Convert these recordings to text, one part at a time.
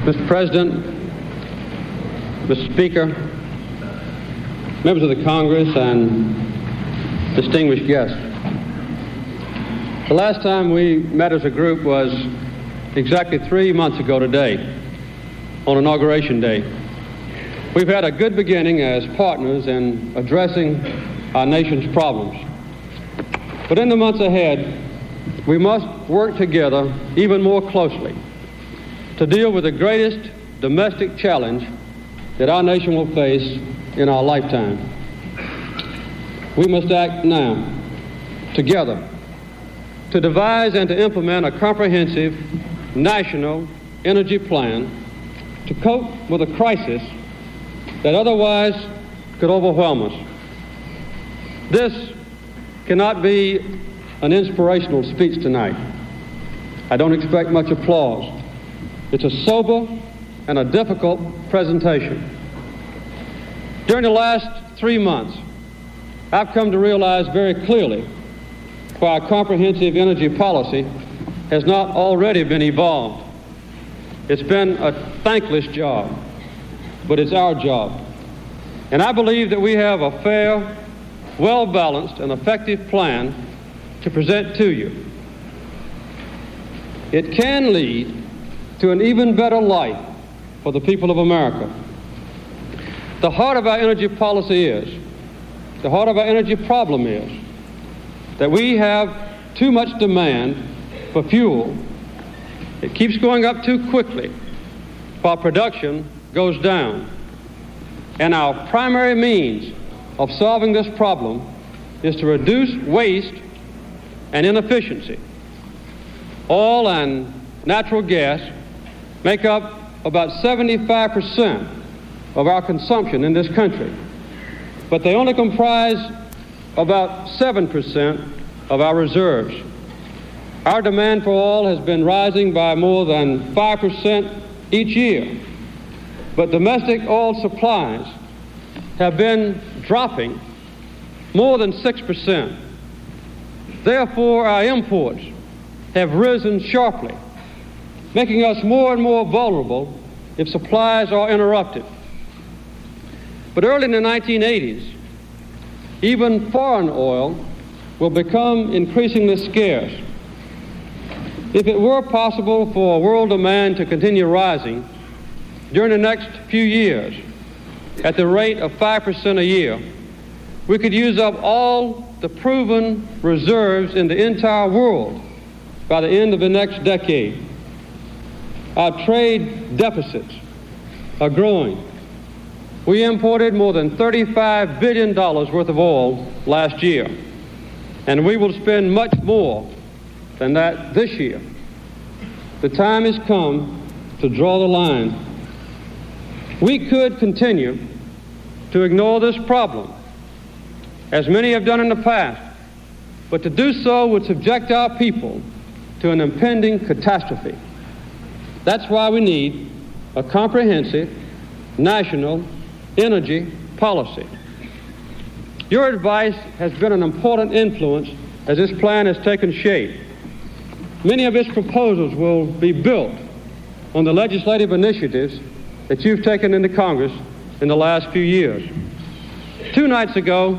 Mr. President, Mr. Speaker, members of the Congress, and distinguished guests. The last time we met as a group was exactly 3 months ago today, on Inauguration Day. We've had a good beginning as partners in addressing our nation's problems. But in the months ahead, we must work together even more closely to deal with the greatest domestic challenge that our nation will face in our lifetime. We must act now, together, to devise and to implement a comprehensive national energy plan to cope with a crisis that otherwise could overwhelm us. This cannot be an inspirational speech tonight. I don't expect much applause. It's a sober and a difficult presentation. During the last 3 months, I've come to realize very clearly why a comprehensive energy policy has not already been evolved. It's been a thankless job, but it's our job. And I believe that we have a fair, well-balanced, and effective plan to present to you. It can lead to an even better life for the people of America. The heart of our energy policy is, the heart of our energy problem is, that we have too much demand for fuel. It keeps going up too quickly while production goes down. And our primary means of solving this problem is to reduce waste and inefficiency. Oil and natural gas make up about 75% of our consumption in this country, but they only comprise about 7% of our reserves. Our demand for oil has been rising by more than 5% each year, but domestic oil supplies have been dropping more than 6%. Therefore, our imports have risen sharply, making us more and more vulnerable if supplies are interrupted. But early in the 1980s, even foreign oil will become increasingly scarce. If it were possible for world demand to continue rising during the next few years at the rate of 5% a year, we could use up all the proven reserves in the entire world by the end of the next decade. Our trade deficits are growing. We imported more than $35 billion worth of oil last year, and we will spend much more than that this year. The time has come to draw the line. We could continue to ignore this problem, as many have done in the past, but to do so would subject our people to an impending catastrophe. That's why we need a comprehensive national energy policy. Your advice has been an important influence as this plan has taken shape. Many of its proposals will be built on the legislative initiatives that you've taken into Congress in the last few years. 2 nights ago,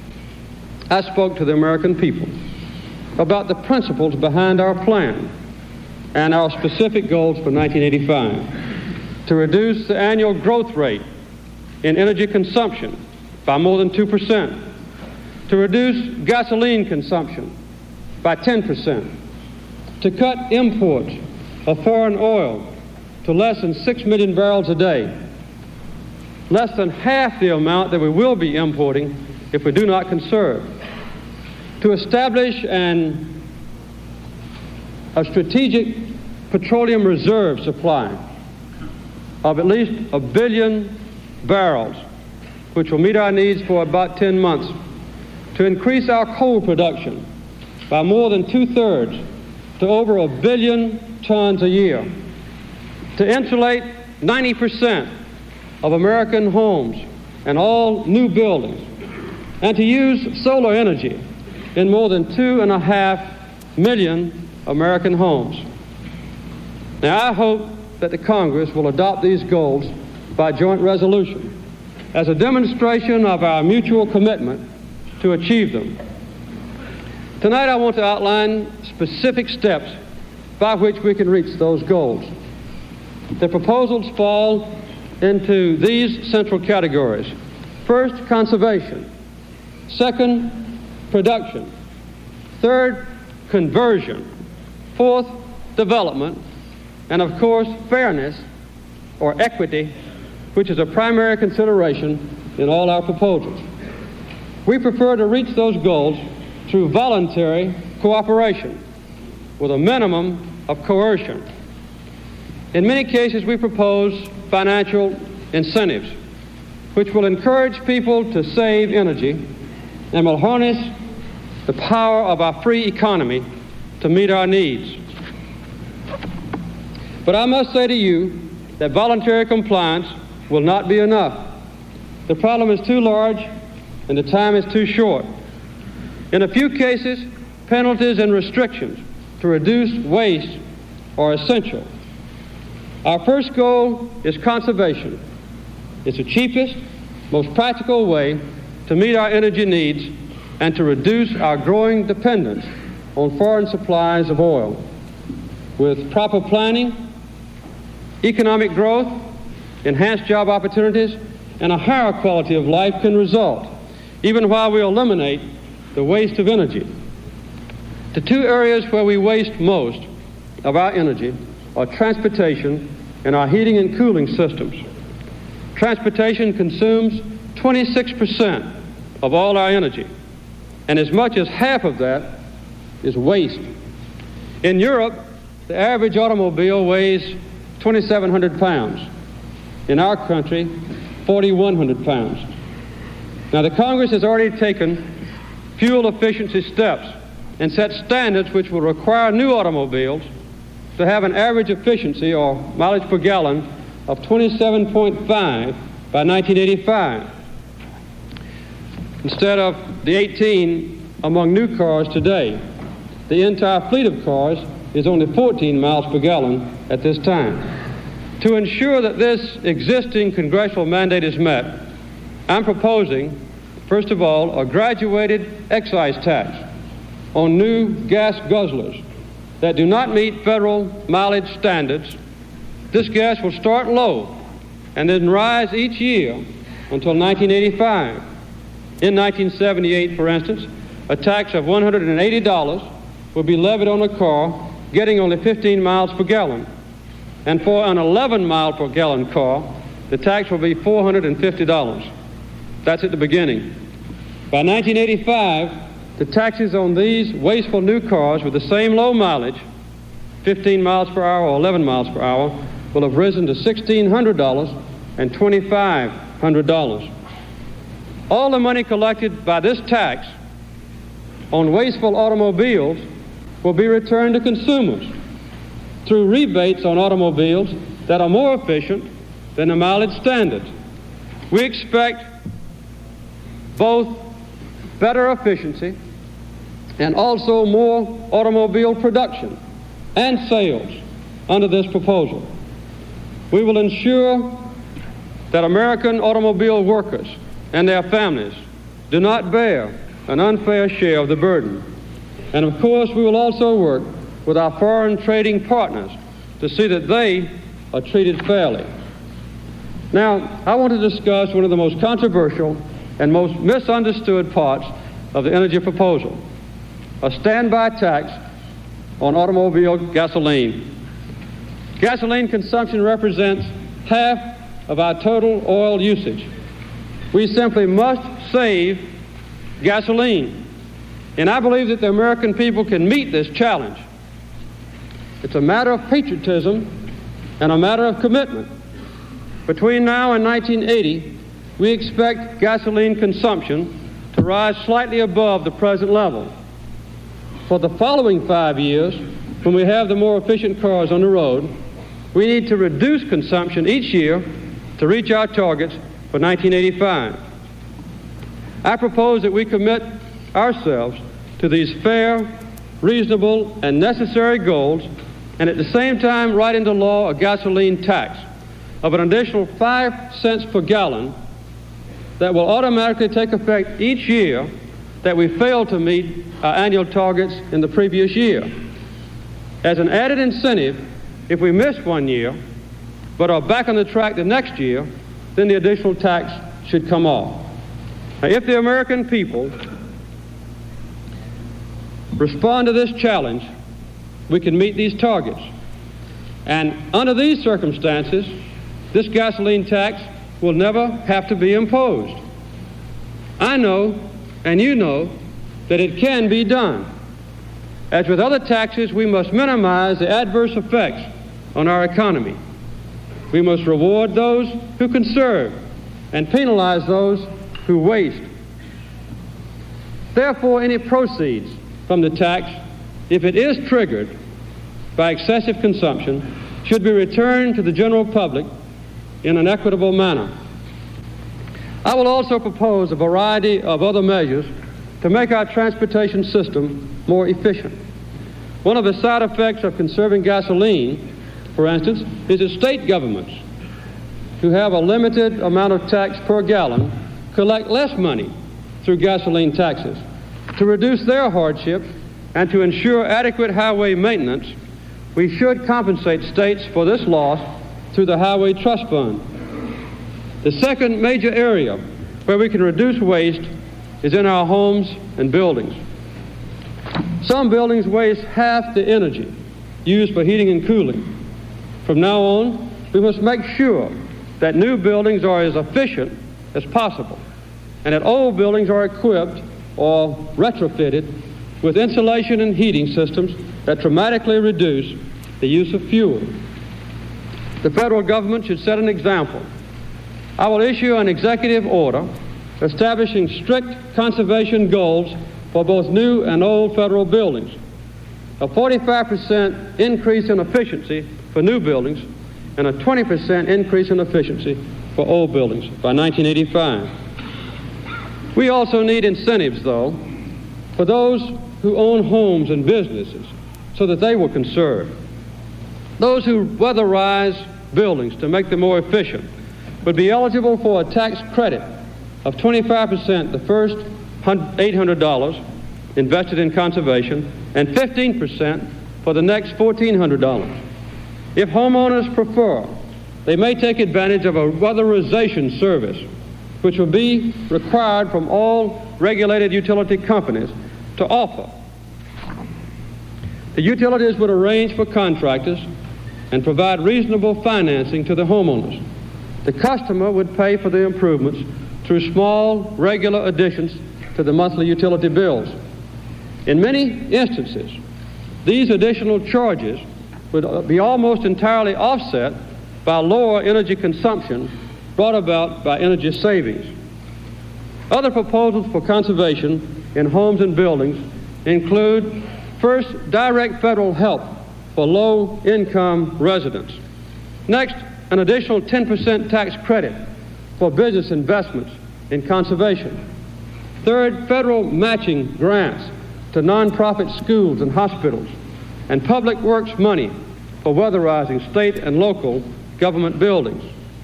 I spoke to the American people about the principles behind our plan and our specific goals for 1985 to reduce the annual growth rate in energy consumption by more than 2%, to reduce gasoline consumption by 10%, to cut imports of foreign oil to less than 6 million barrels a day, less than half the amount that we will be importing if we do not conserve, to establish a strategic petroleum reserve supply of at least 1 billion barrels, which will meet our needs for about 10 months, to increase our coal production by more than 2/3 to over 1 billion tons a year, to insulate 90% of American homes and all new buildings, and to use solar energy in more than 2.5 million American homes. Now, I hope that the Congress will adopt these goals by joint resolution as a demonstration of our mutual commitment to achieve them. Tonight I want to outline specific steps by which we can reach those goals. The proposals fall into these central categories. First, conservation. Second, production. Third, conversion. Fourth, development. And of course, fairness or equity, which is a primary consideration in all our proposals. We prefer to reach those goals through voluntary cooperation with a minimum of coercion. In many cases, we propose financial incentives, which will encourage people to save energy and will harness the power of our free economy to meet our needs. But I must say to you that voluntary compliance will not be enough. The problem is too large and the time is too short. In a few cases, penalties and restrictions to reduce waste are essential. Our first goal is conservation. It's the cheapest, most practical way to meet our energy needs and to reduce our growing dependence on foreign supplies of oil. With proper planning, economic growth, enhanced job opportunities, and a higher quality of life can result, even while we eliminate the waste of energy. The two areas where we waste most of our energy are transportation and our heating and cooling systems. Transportation consumes 26% of all our energy, and as much as half of that is waste. In Europe, the average automobile weighs 2,700 pounds. In our country, 4,100 pounds. Now, the Congress has already taken fuel efficiency steps and set standards which will require new automobiles to have an average efficiency or mileage per gallon of 27.5 by 1985 instead of the 18 among new cars today. The entire fleet of cars is only 14 miles per gallon at this time. To ensure that this existing congressional mandate is met, I'm proposing, first of all, a graduated excise tax on new gas guzzlers that do not meet federal mileage standards. This gas will start low and then rise each year until 1985. In 1978, for instance, a tax of $180 will be levied on a car getting only 15 miles per gallon. And for an 11 mile per gallon car, the tax will be $450. That's at the beginning. By 1985, the taxes on these wasteful new cars with the same low mileage, 15 miles per hour or 11 miles per hour, will have risen to $1,600 and $2,500. All the money collected by this tax on wasteful automobiles will be returned to consumers through rebates on automobiles that are more efficient than the mileage standards. We expect both better efficiency and also more automobile production and sales under this proposal. We will ensure that American automobile workers and their families do not bear an unfair share of the burden. And of course, we will also work with our foreign trading partners to see that they are treated fairly. Now, I want to discuss one of the most controversial and most misunderstood parts of the energy proposal, a standby tax on automobile gasoline. Gasoline consumption represents half of our total oil usage. We simply must save gasoline. And I believe that the American people can meet this challenge. It's a matter of patriotism and a matter of commitment. Between now and 1980, we expect gasoline consumption to rise slightly above the present level. For the following 5 years, when we have the more efficient cars on the road, we need to reduce consumption each year to reach our targets for 1985. I propose that we commit ourselves to these fair, reasonable, and necessary goals and at the same time write into law a gasoline tax of an additional 5 cents per gallon that will automatically take effect each year that we fail to meet our annual targets in the previous year. As an added incentive, if we miss 1 year but are back on the track the next year, then the additional tax should come off. Now, if the American people respond to this challenge, we can meet these targets. And under these circumstances, this gasoline tax will never have to be imposed. I know, and you know, that it can be done. As with other taxes, we must minimize the adverse effects on our economy. We must reward those who conserve and penalize those who waste. Therefore, any proceeds from the tax, if it is triggered by excessive consumption, should be returned to the general public in an equitable manner. I will also propose a variety of other measures to make our transportation system more efficient. One of the side effects of conserving gasoline, for instance, is that state governments, who have a limited amount of tax per gallon, collect less money through gasoline taxes. To reduce their hardship and to ensure adequate highway maintenance, we should compensate states for this loss through the Highway Trust Fund. The second major area where we can reduce waste is in our homes and buildings. Some buildings waste half the energy used for heating and cooling. From now on, we must make sure that new buildings are as efficient as possible, and that old buildings are equipped or retrofitted with insulation and heating systems that dramatically reduce the use of fuel. The federal government should set an example. I will issue an executive order establishing strict conservation goals for both new and old federal buildings. A 45% increase in efficiency for new buildings and a 20% increase in efficiency for old buildings by 1985. We also need incentives, though, for those who own homes and businesses so that they will conserve. Those who weatherize buildings to make them more efficient would be eligible for a tax credit of 25% the first $800 invested in conservation and 15% for the next $1,400. If homeowners prefer, they may take advantage of a weatherization service, which will be required from all regulated utility companies to offer. The utilities would arrange for contractors and provide reasonable financing to the homeowners. The customer would pay for the improvements through small, regular additions to the monthly utility bills. In many instances, these additional charges would be almost entirely offset by lower energy consumption brought about by energy savings. Other proposals for conservation in homes and buildings include, first, direct federal help for low-income residents. Next, an additional 10% tax credit for business investments in conservation. Third, federal matching grants to nonprofit schools and hospitals, and public works money for weatherizing state and local government buildings.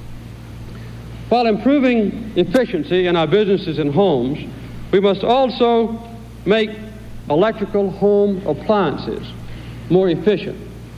While improving efficiency in our businesses and homes, we must also make electrical home appliances more efficient.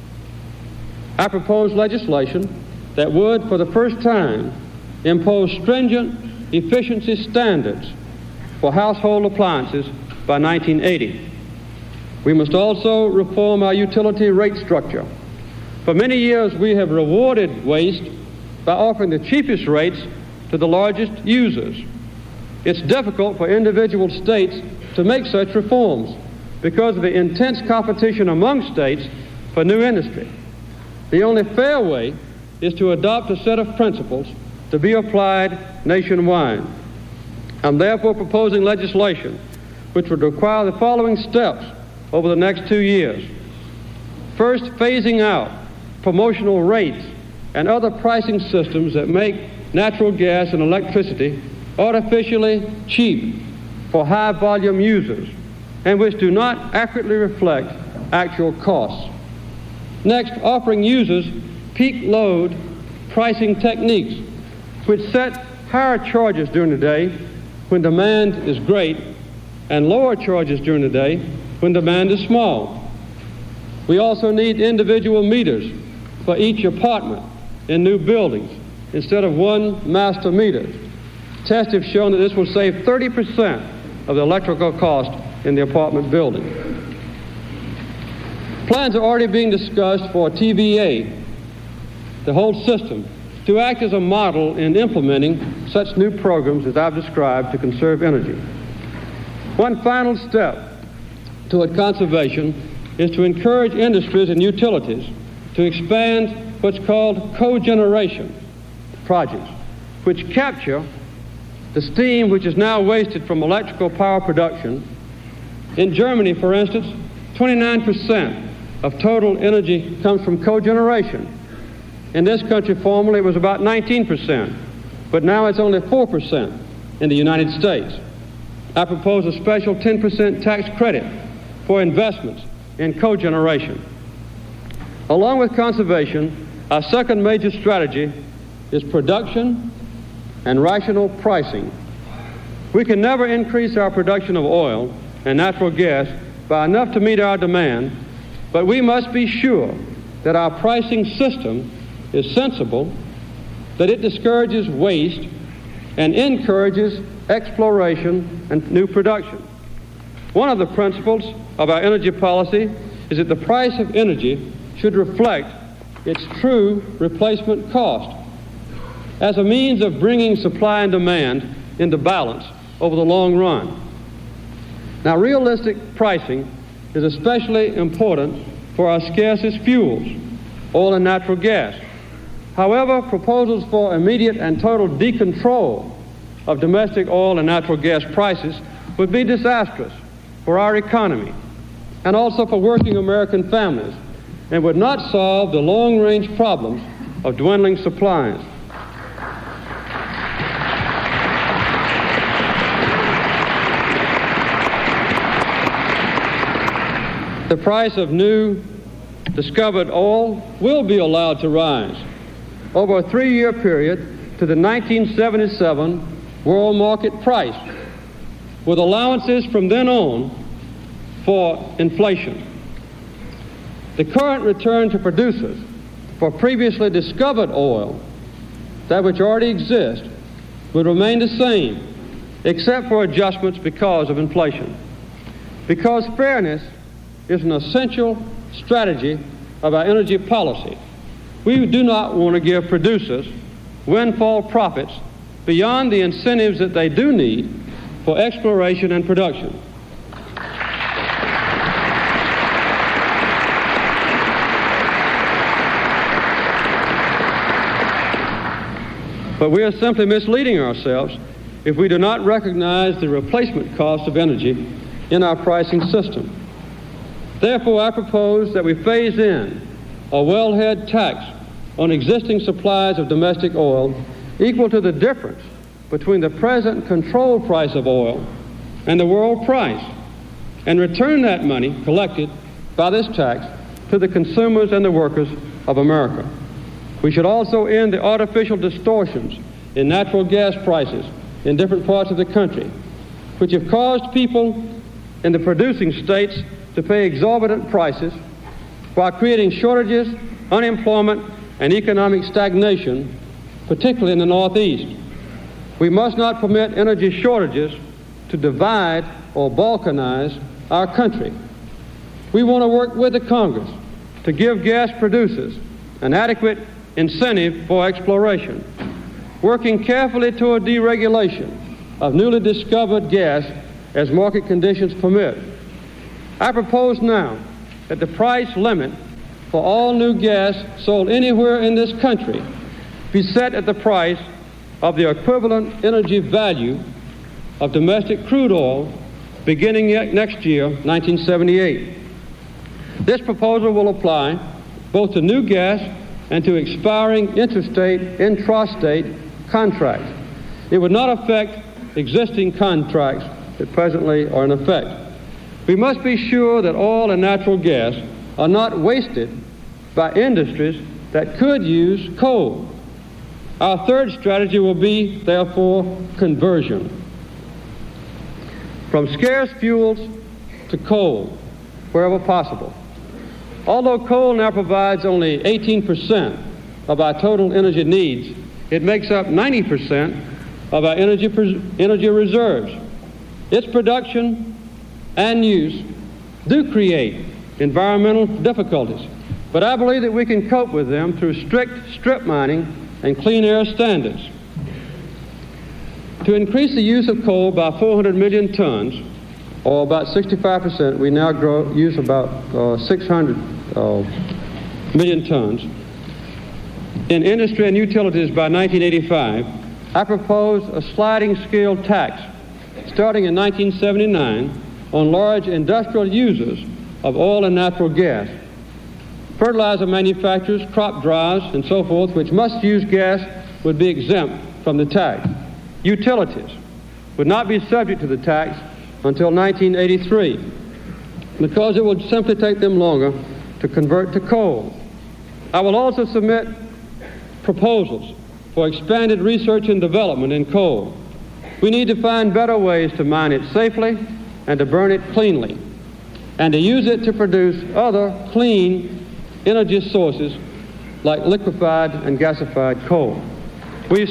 I propose legislation that would, for the first time, impose stringent efficiency standards for household appliances by 1980. We must also reform our utility rate structure. For many years, we have rewarded waste by offering the cheapest rates to the largest users. It's difficult for individual states to make such reforms because of the intense competition among states for new industry. The only fair way is to adopt a set of principles to be applied nationwide. I'm therefore proposing legislation which would require the following steps over the next 2 years. First, phasing out promotional rates and other pricing systems that make natural gas and electricity artificially cheap for high-volume users and which do not accurately reflect actual costs. Next, offering users peak load pricing techniques, which set higher charges during the day when demand is great and lower charges during the day when demand is small. We also need individual meters for each apartment in new buildings instead of one master meter. Tests have shown that this will save 30% of the electrical cost in the apartment building. Plans are already being discussed for TVA, the whole system, to act as a model in implementing such new programs as I've described to conserve energy. One final step toward conservation is to encourage industries and utilities to expand what's called cogeneration projects, which capture the steam which is now wasted from electrical power production. In Germany, for instance, 29% of total energy comes from cogeneration. In this country, formerly, it was about 19%, but now it's only 4% in the United States. I propose a special 10% tax credit for investments in cogeneration. Along with conservation, our second major strategy is production and rational pricing. We can never increase our production of oil and natural gas by enough to meet our demand, but we must be sure that our pricing system is sensible, that it discourages waste and encourages exploration and new production. One of the principles of our energy policy is that the price of energy should reflect its true replacement cost as a means of bringing supply and demand into balance over the long run. Now, realistic pricing is especially important for our scarcest fuels, oil and natural gas. However, proposals for immediate and total decontrol of domestic oil and natural gas prices would be disastrous for our economy and also for working American families, and would not solve the long-range problems of dwindling supplies. The price of new discovered oil will be allowed to rise over a 3-year period to the 1977 world market price, with allowances from then on for inflation. The current return to producers for previously discovered oil, that which already exists, would remain the same, except for adjustments because of inflation. Because fairness is an essential strategy of our energy policy, we do not want to give producers windfall profits beyond the incentives that they do need for exploration and production. But we are simply misleading ourselves if we do not recognize the replacement cost of energy in our pricing system. Therefore, I propose that we phase in a wellhead tax on existing supplies of domestic oil equal to the difference between the present control price of oil and the world price, and return that money collected by this tax to the consumers and the workers of America. We should also end the artificial distortions in natural gas prices in different parts of the country, which have caused people in the producing states to pay exorbitant prices while creating shortages, unemployment, and economic stagnation, particularly in the Northeast. We must not permit energy shortages to divide or balkanize our country. We want to work with the Congress to give gas producers an adequate incentive for exploration, working carefully toward deregulation of newly discovered gas as market conditions permit. I propose now that the price limit for all new gas sold anywhere in this country be set at the price of the equivalent energy value of domestic crude oil beginning next year, 1978. This proposal will apply both to new gas and to expiring interstate, intrastate contracts. It would not affect existing contracts that presently are in effect. We must be sure that oil and natural gas are not wasted by industries that could use coal. Our third strategy will be, therefore, conversion. From scarce fuels to coal, wherever possible. Although coal now provides only 18% of our total energy needs, it makes up 90% of our energy reserves. Its production and use do create environmental difficulties, but I believe that we can cope with them through strict strip mining and clean air standards. To increase the use of coal by 400 million tons, or about 65%, we now use about 600 million tons in industry and utilities by 1985, I propose a sliding scale tax starting in 1979 on large industrial users of oil and natural gas. Fertilizer manufacturers, crop dryers, and so forth, which must use gas, would be exempt from the tax. Utilities would not be subject to the tax until 1983 because it would simply take them longer to convert to coal. I will also submit proposals for expanded research and development in coal. We need to find better ways to mine it safely and to burn it cleanly and to use it to produce other clean energy sources like liquefied and gasified coal. We've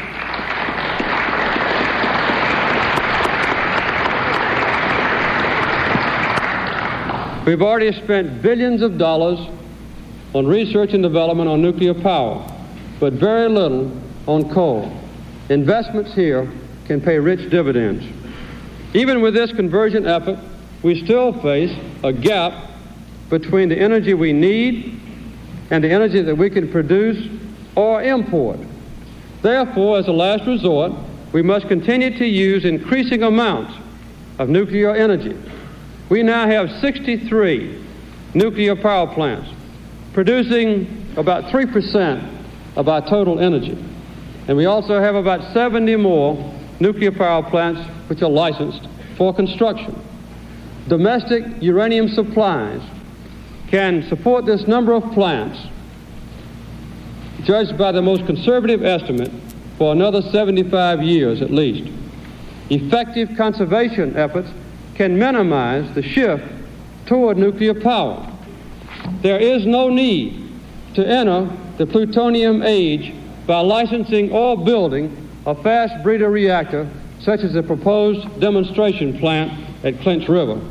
already spent billions of dollars on research and development on nuclear power, but very little on coal. Investments here can pay rich dividends. Even with this conversion effort, we still face a gap between the energy we need and the energy that we can produce or import. Therefore, as a last resort, we must continue to use increasing amounts of nuclear energy. We now have 63 nuclear power plants producing about 3% of our total energy. And we also have about 70 more nuclear power plants which are licensed for construction. Domestic uranium supplies can support this number of plants, judged by the most conservative estimate, for another 75 years at least. Effective conservation efforts can minimize the shift toward nuclear power. There is no need to enter the plutonium age by licensing or building a fast breeder reactor such as the proposed demonstration plant at Clinch River.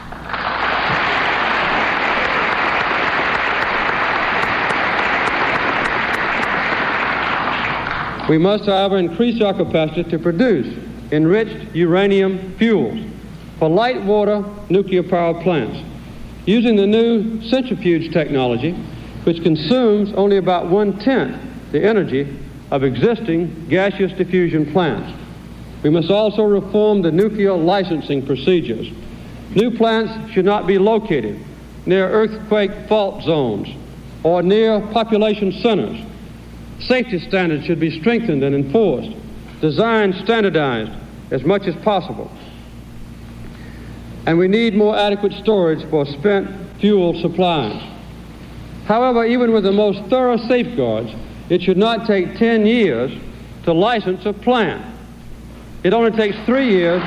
We must, however, increase our capacity to produce enriched uranium fuels for light water nuclear power plants using the new centrifuge technology, which consumes only about 1/10 the energy of existing gaseous diffusion plants. We must also reform the nuclear licensing procedures. New plants should not be located near earthquake fault zones or near population centers. Safety standards should be strengthened and enforced, designed standardized as much as possible. And we need more adequate storage for spent fuel supplies. However, even with the most thorough safeguards, it should not take 10 years to license a plant. It only takes 3 years.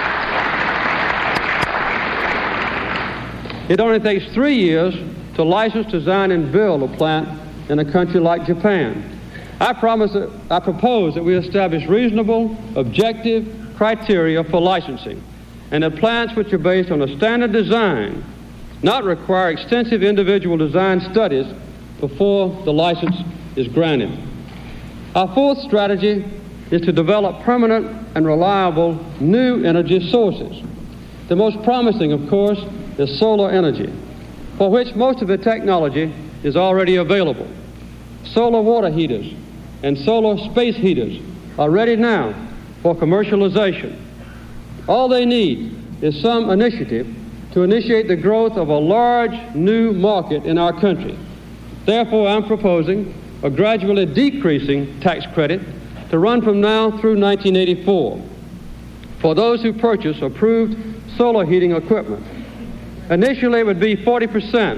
It only takes 3 years to license, design, and build a plant in a country like Japan. I propose that we establish reasonable, objective criteria for licensing, and that plants which are based on a standard design not require extensive individual design studies before the license is granted. Our fourth strategy is to develop permanent and reliable new energy sources. The most promising, of course, is solar energy, for which most of the technology is already available. Solar water heaters and solar space heaters are ready now for commercialization. All they need is some initiative to initiate the growth of a large new market in our country. Therefore, I'm proposing a gradually decreasing tax credit to run from now through 1984 for those who purchase approved solar heating equipment. Initially, it would be 40%,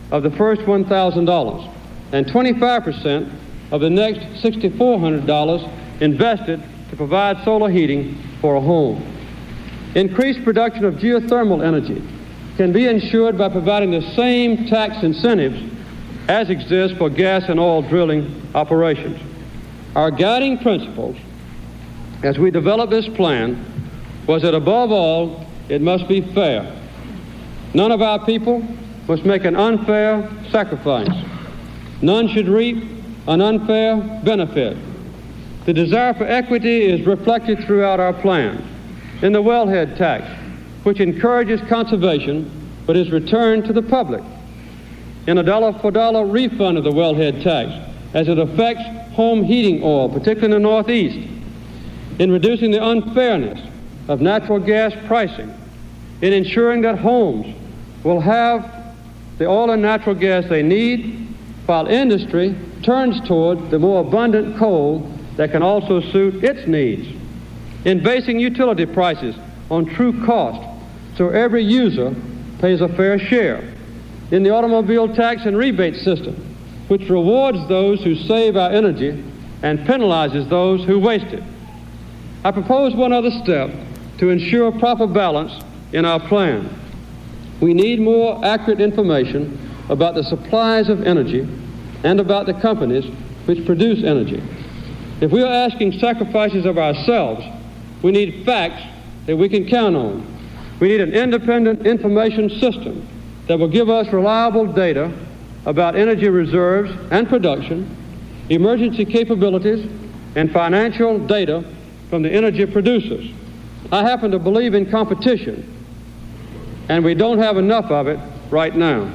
of the first $1,000 and 25% of the next $6,400 invested to provide solar heating for a home. Increased production of geothermal energy can be ensured by providing the same tax incentives as exist for gas and oil drilling operations. Our guiding principles as we developed this plan was that above all, it must be fair. None of our people must make an unfair sacrifice. None should reap an unfair benefit. The desire for equity is reflected throughout our plan. In the wellhead tax, which encourages conservation but is returned to the public. In a dollar-for-dollar refund of the wellhead tax, as it affects home heating oil, particularly in the Northeast. In reducing the unfairness of natural gas pricing. In ensuring that homes will have the oil and natural gas they need, while industry turns toward the more abundant coal that can also suit its needs. In basing utility prices on true cost, so every user pays a fair share. In the automobile tax and rebate system, which rewards those who save our energy and penalizes those who waste it. I propose one other step to ensure proper balance in our plan. We need more accurate information about the supplies of energy and about the companies which produce energy. If we are asking sacrifices of ourselves, we need facts that we can count on. We need an independent information system that will give us reliable data about energy reserves and production, emergency capabilities, and financial data from the energy producers. I happen to believe in competition, and we don't have enough of it right now.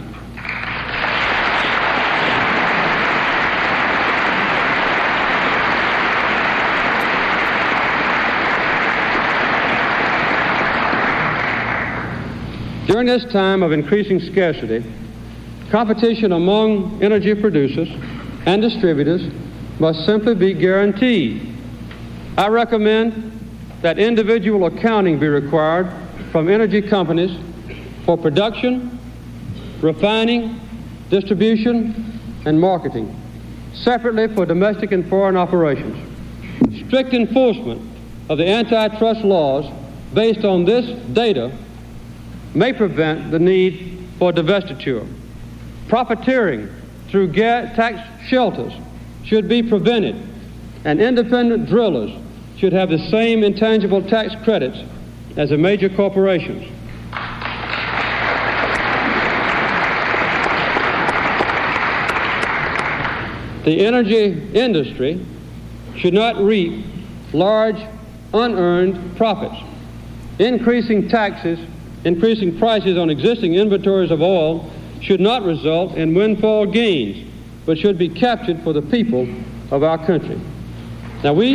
During this time of increasing scarcity, competition among energy producers and distributors must simply be guaranteed. I recommend that individual accounting be required from energy companies for production, refining, distribution, and marketing, separately for domestic and foreign operations. Strict enforcement of the antitrust laws based on this data may prevent the need for divestiture. Profiteering through tax shelters should be prevented, and independent drillers should have the same intangible tax credits as the major corporations. The energy industry should not reap large unearned profits. Increasing prices on existing inventories of oil should not result in windfall gains, but should be captured for the people of our country. Now we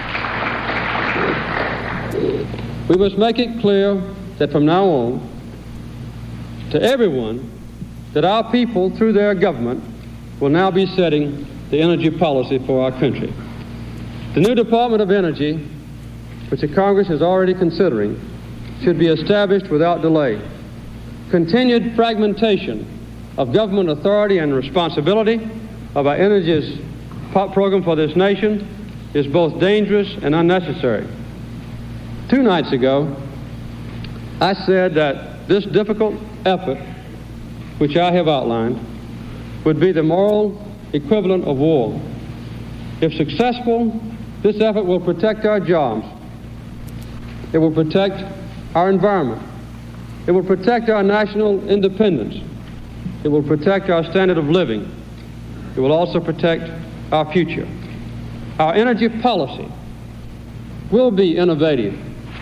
must make it clear that from now on, to everyone, that our people, through their government, will now be setting the energy policy for our country. The new Department of Energy, which the Congress is already considering, should be established without delay. Continued fragmentation of government authority and responsibility of our energy program for this nation is both dangerous and unnecessary. 2 nights ago, I said that this difficult effort, which I have outlined, would be the moral equivalent of war. If successful, this effort will protect our jobs. It will protect our environment. It will protect our national independence. It will protect our standard of living. It will also protect our future. Our energy policy will be innovative,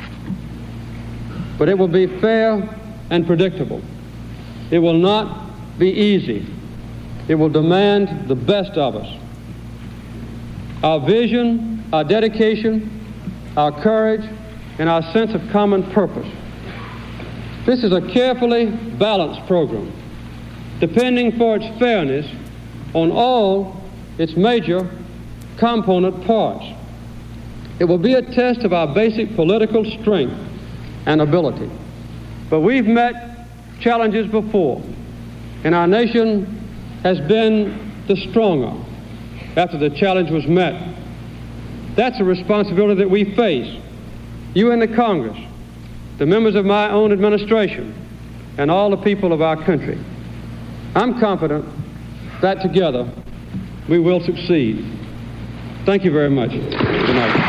but it will be fair and predictable. It will not be easy. It will demand the best of us. Our vision, our dedication, our courage, and our sense of common purpose. This is a carefully balanced program, depending for its fairness on all its major component parts. It will be a test of our basic political strength and ability. But we've met challenges before, And our nation has been the stronger after the challenge was met. That's a responsibility that we face, you in the Congress, the members of my own administration, and all the people of our country. I'm confident that together we will succeed. Thank you very much. Good night.